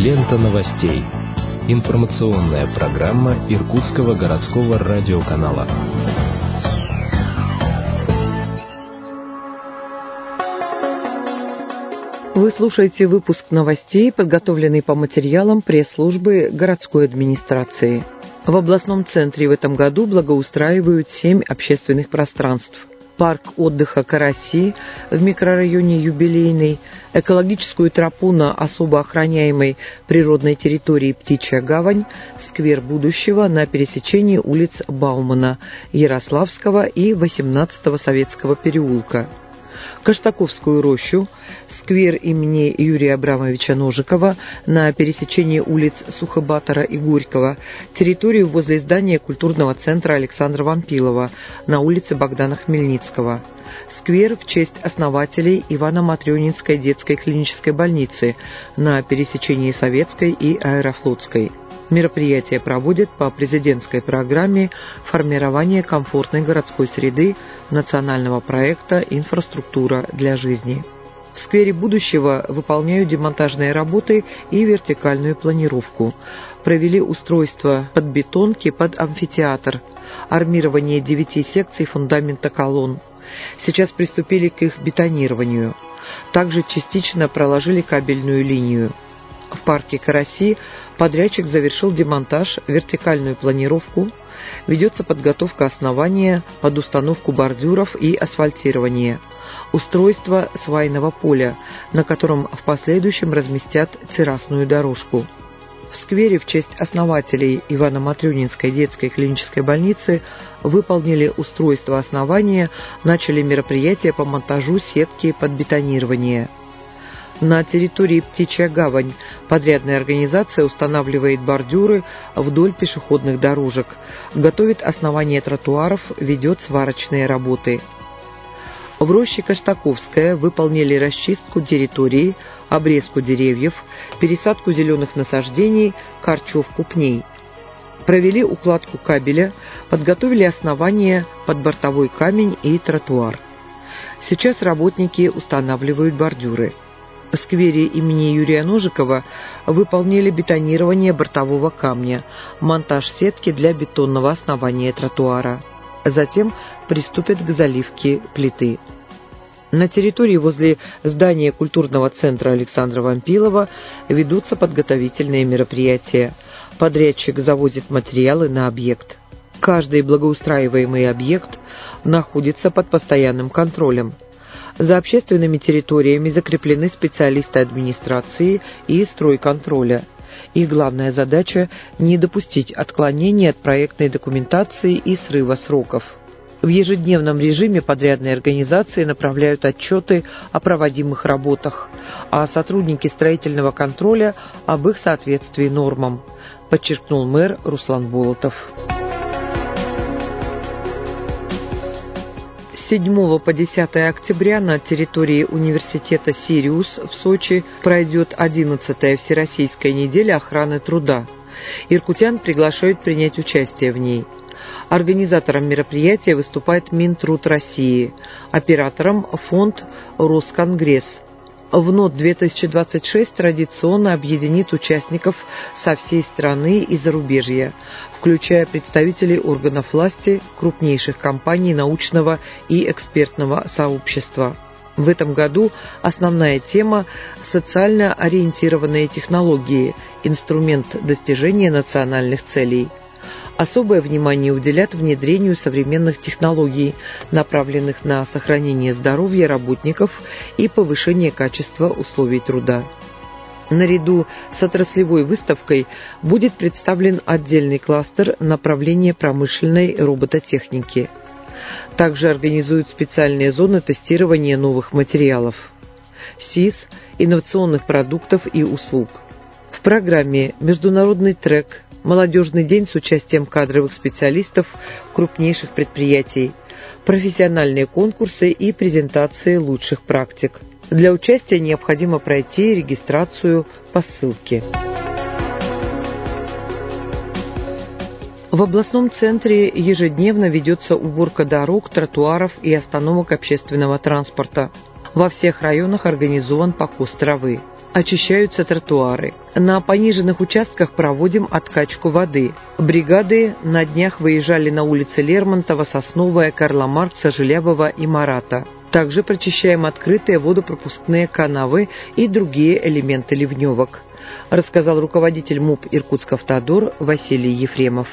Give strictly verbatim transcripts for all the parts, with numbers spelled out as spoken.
Лента новостей. Информационная программа Иркутского городского радиоканала. Вы слушаете выпуск новостей, подготовленный по материалам пресс-службы городской администрации. В областном центре в этом году благоустраивают семь общественных пространств. Парк отдыха «Караси» в микрорайоне Юбилейный, экологическую тропу на особо охраняемой природной территории «Птичья гавань», сквер будущего на пересечении улиц Баумана, Ярославского и восемнадцатого Советского переулка. Каштаковскую рощу, сквер имени Юрия Абрамовича Ножикова на пересечении улиц Сухобатора и Горького, территорию возле здания культурного центра Александра Вампилова на улице Богдана Хмельницкого, сквер в честь основателей Ивано-Матрёнинской детской клинической больницы на пересечении Советской и Аэрофлотской. Мероприятие проводят по президентской программе формирования комфортной городской среды национального проекта «Инфраструктура для жизни». В сквере будущего выполняют демонтажные работы и вертикальную планировку. Провели устройство подбетонки под амфитеатр, армирование девяти секций фундамента колонн. Сейчас приступили к их бетонированию. Также частично проложили кабельную линию. В парке «Караси» подрядчик завершил демонтаж, вертикальную планировку, ведется подготовка основания под установку бордюров и асфальтирование, устройство свайного поля, на котором в последующем разместят террасную дорожку. В сквере в честь основателей Ивано-Матрёнинской детской клинической больницы выполнили устройство основания, начали мероприятия по монтажу сетки под бетонирование. На территории «Птичья гавань» подрядная организация устанавливает бордюры вдоль пешеходных дорожек, готовит основание тротуаров, ведет сварочные работы. В роще Каштаковская выполнили расчистку территории, обрезку деревьев, пересадку зеленых насаждений, корчевку пней. Провели укладку кабеля, подготовили основание под бортовой камень и тротуар. Сейчас работники устанавливают бордюры. В сквере имени Юрия Ножикова выполнили бетонирование бортового камня, монтаж сетки для бетонного основания тротуара. Затем приступят к заливке плиты. На территории возле здания культурного центра Александра Вампилова ведутся подготовительные мероприятия. Подрядчик завозит материалы на объект. Каждый благоустраиваемый объект находится под постоянным контролем. За общественными территориями закреплены специалисты администрации и стройконтроля. Их главная задача – не допустить отклонений от проектной документации и срыва сроков. В ежедневном режиме подрядные организации направляют отчеты о проводимых работах, а сотрудники строительного контроля – об их соответствии нормам, подчеркнул мэр Руслан Болотов. С седьмого по десятое октября на территории университета «Сириус» в Сочи пройдет одиннадцатая Всероссийская неделя охраны труда. Иркутян приглашают принять участие в ней. Организатором мероприятия выступает Минтруд России, оператором – фонд «Росконгресс». В НОТ две тысячи двадцать шесть традиционно объединит участников со всей страны и зарубежья, включая представителей органов власти, крупнейших компаний научного и экспертного сообщества. В этом году основная тема – социально ориентированные технологии, инструмент достижения национальных целей. Особое внимание уделят внедрению современных технологий, направленных на сохранение здоровья работников и повышение качества условий труда. Наряду с отраслевой выставкой будет представлен отдельный кластер направления промышленной робототехники. Также организуют специальные зоны тестирования новых материалов, СИС, инновационных продуктов и услуг. В программе международный трек, молодежный день с участием кадровых специалистов крупнейших предприятий, профессиональные конкурсы и презентации лучших практик. Для участия необходимо пройти регистрацию по ссылке. В областном центре ежедневно ведется уборка дорог, тротуаров и остановок общественного транспорта. Во всех районах организован покос травы. Очищаются тротуары. На пониженных участках проводим откачку воды. Бригады на днях выезжали на улицы Лермонтова, Сосновая, Карла Маркса, Желябова и Марата. Также прочищаем открытые водопропускные канавы и другие элементы ливневок, рассказал руководитель МУП «Иркутскавтодор» Василий Ефремов.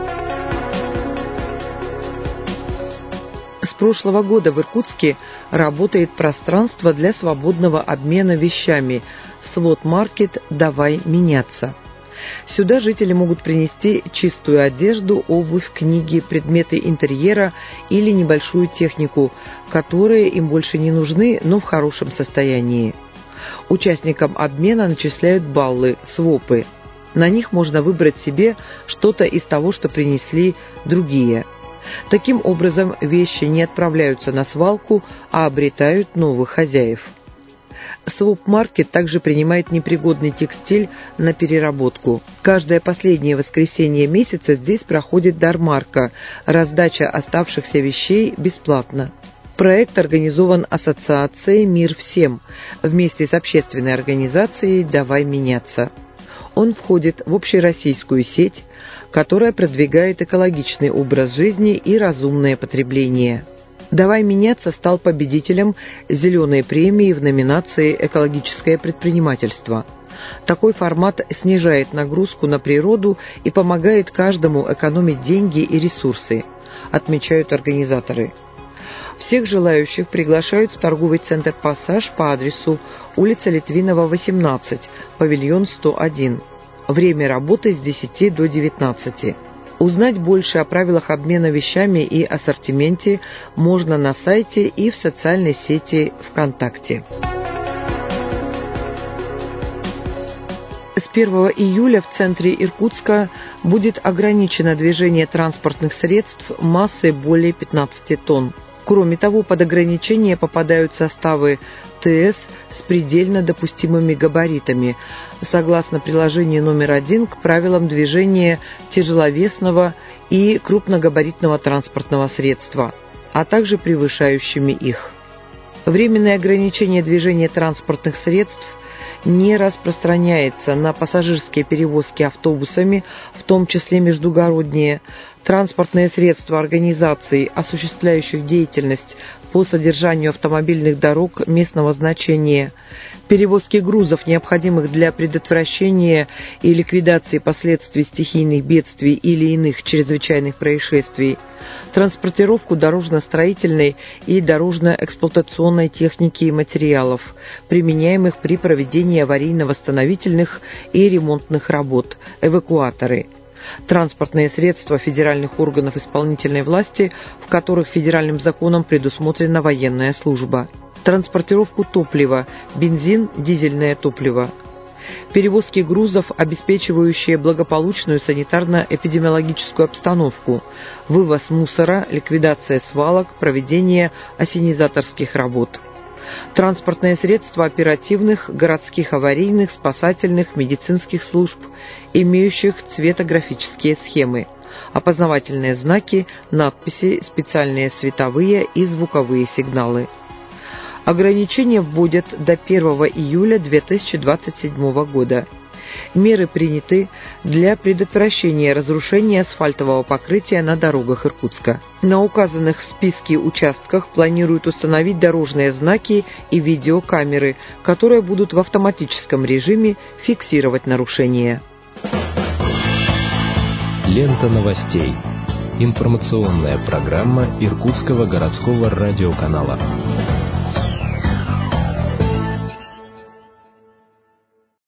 С прошлого года в Иркутске работает пространство для свободного обмена вещами «Свод-маркет. Давай меняться». Сюда жители могут принести чистую одежду, обувь, книги, предметы интерьера или небольшую технику, которые им больше не нужны, но в хорошем состоянии. Участникам обмена начисляют баллы, свопы. На них можно выбрать себе что-то из того, что принесли другие. Таким образом, вещи не отправляются на свалку, а обретают новых хозяев. Своп-маркет также принимает непригодный текстиль на переработку. Каждое последнее воскресенье месяца здесь проходит дармарка, раздача оставшихся вещей бесплатно. Проект организован ассоциацией «Мир всем» вместе с общественной организацией «Давай меняться». Он входит в общероссийскую сеть, которая продвигает экологичный образ жизни и разумное потребление. «Давай меняться» стал победителем «Зеленой премии» в номинации «Экологическое предпринимательство». Такой формат снижает нагрузку на природу и помогает каждому экономить деньги и ресурсы, отмечают организаторы. Всех желающих приглашают в торговый центр «Пассаж» по адресу улица Литвинова, восемнадцать, павильон сто один. Время работы с десяти до девятнадцати. Узнать больше о правилах обмена вещами и ассортименте можно на сайте и в социальной сети ВКонтакте. С первого июля в центре Иркутска будет ограничено движение транспортных средств массой более пятнадцати тонн. Кроме того, под ограничение попадают составы ТС с предельно допустимыми габаритами, согласно приложению номер один к правилам движения тяжеловесного и крупногабаритного транспортного средства, а также превышающими их. Временное ограничение движения транспортных средств не распространяется на пассажирские перевозки автобусами, в том числе междугородние, транспортные средства организаций, осуществляющих деятельность по содержанию автомобильных дорог местного значения, перевозки грузов, необходимых для предотвращения и ликвидации последствий стихийных бедствий или иных чрезвычайных происшествий, транспортировку дорожно-строительной и дорожно-эксплуатационной техники и материалов, применяемых при проведении аварийно-восстановительных и ремонтных работ, эвакуаторы, транспортные средства федеральных органов исполнительной власти, в которых федеральным законом предусмотрена военная служба, транспортировку топлива, бензин, дизельное топливо, перевозки грузов, обеспечивающие благополучную санитарно-эпидемиологическую обстановку, вывоз мусора, ликвидация свалок, проведение ассенизаторских работ. Транспортные средства оперативных, городских аварийных, спасательных, медицинских служб, имеющих цветографические схемы, опознавательные знаки, надписи, специальные световые и звуковые сигналы. Ограничения вводят до первого июля две тысячи двадцать седьмого года. Меры приняты для предотвращения разрушения асфальтового покрытия на дорогах Иркутска. На указанных в списке участках планируют установить дорожные знаки и видеокамеры, которые будут в автоматическом режиме фиксировать нарушения. Лента новостей. Информационная программа Иркутского городского радиоканала.